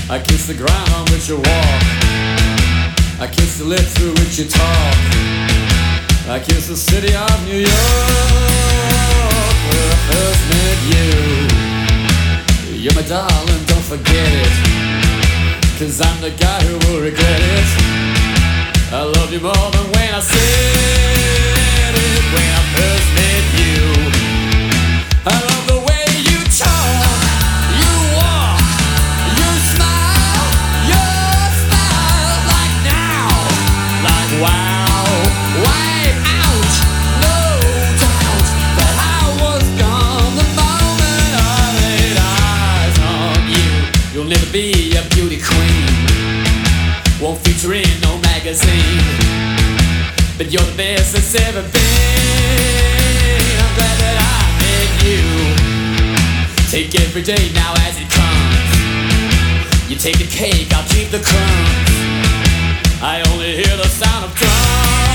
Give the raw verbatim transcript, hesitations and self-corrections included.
I kiss the ground on which you walk. I kiss the lips through which you talk. I kiss the city of New York, where I first met you. You're my darling, don't forget it, 'cause I'm the guy who will regret it. I love you more than when I said it, when I first met you. I love the way you talk, you walk, you smile, your smile, like now, like wow, wipe out, no doubt that I was gone the moment I laid eyes on you. You'll never be a beauty queen, won't feature in no magazine, but you're the best that's ever been. I'm glad that I met you. Take every day now as it comes. You take the cake, I'll keep the crumbs. I only hear the sound of drums.